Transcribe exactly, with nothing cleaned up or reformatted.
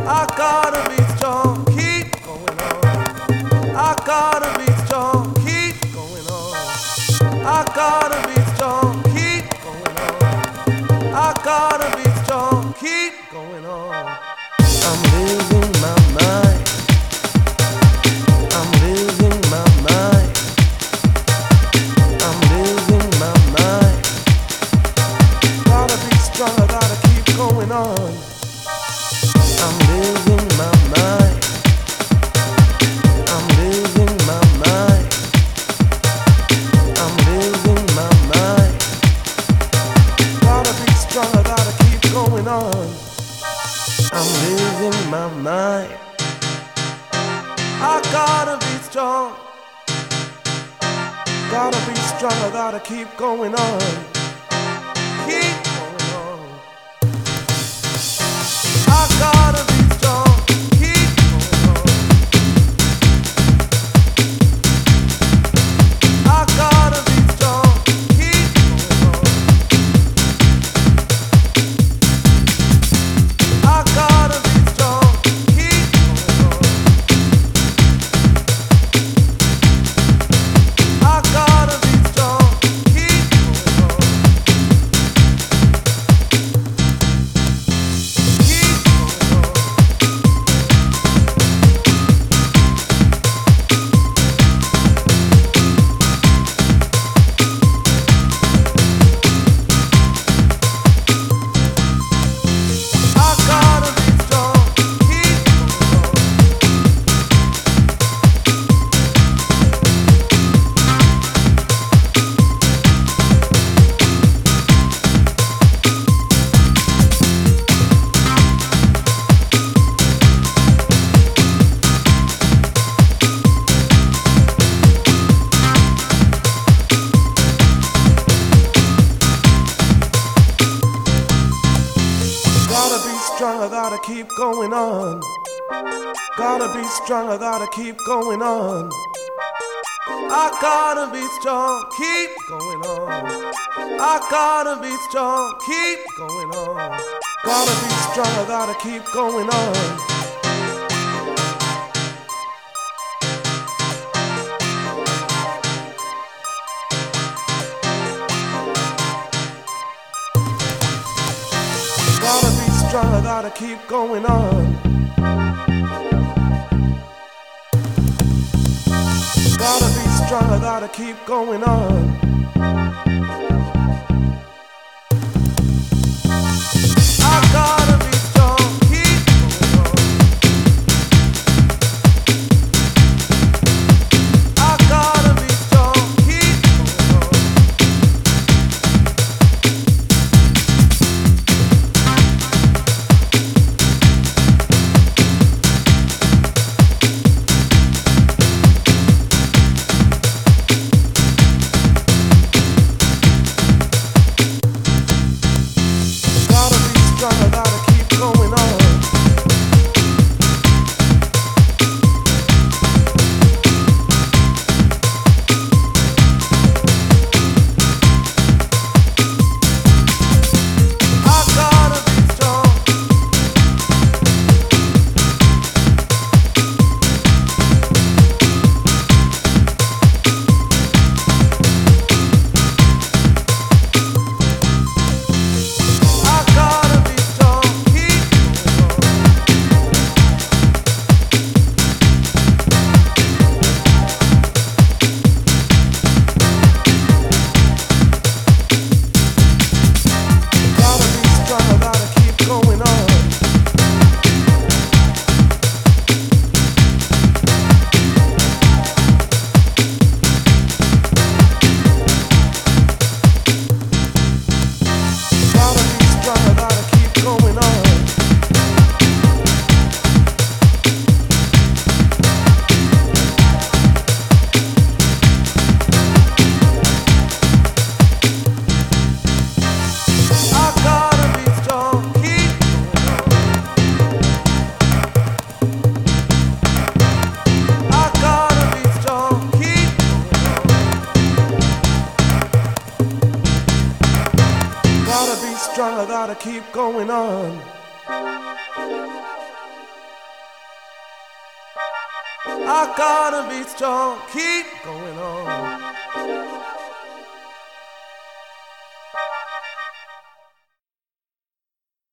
I gotta be strong, keep going on. I gotta be strong, keep going on. I gotta be strong, keep going on. I gotta be strong, keep going on. I'm losing my mind. I'm losing my mind. I'm losing my mind. Gotta be strong, I gotta keep going on. I'm losing my mind. I'm losing my mind. I'm losing my mind. Gotta be strong, I gotta keep going on. I'm losing my mind. I gotta be strong. Gotta be strong, I gotta keep going on. Keep going on. I gotta be strong. Keep going on. I gotta be strong. Keep going on. I gotta be strong. Keep going on. I gotta be strong. Keep going on. Keep going on. I gotta be strong. Keep going on. Gotta be strong, I gotta keep going on. Gotta be strong, I gotta keep going on. I gotta be strong, keep going on. I gotta be strong, keep going on. Gotta be strong, I gotta keep going on. Gotta be strong, I gotta keep going on. Gotta be strong, I gotta keep going on. I gotta be strong, keep going on. I gotta be strong, keep going on. Gotta be strong, I gotta keep going on. I gotta be strong. I gotta be strong, keep going on. Gotta be strong, I gotta keep going on. Gotta be strong, I gotta keep going on. I gotta be strong, keep going on. I gotta be strong, keep going on. Gotta be strong, I gotta keep going on. I gotta be strong, keep going on.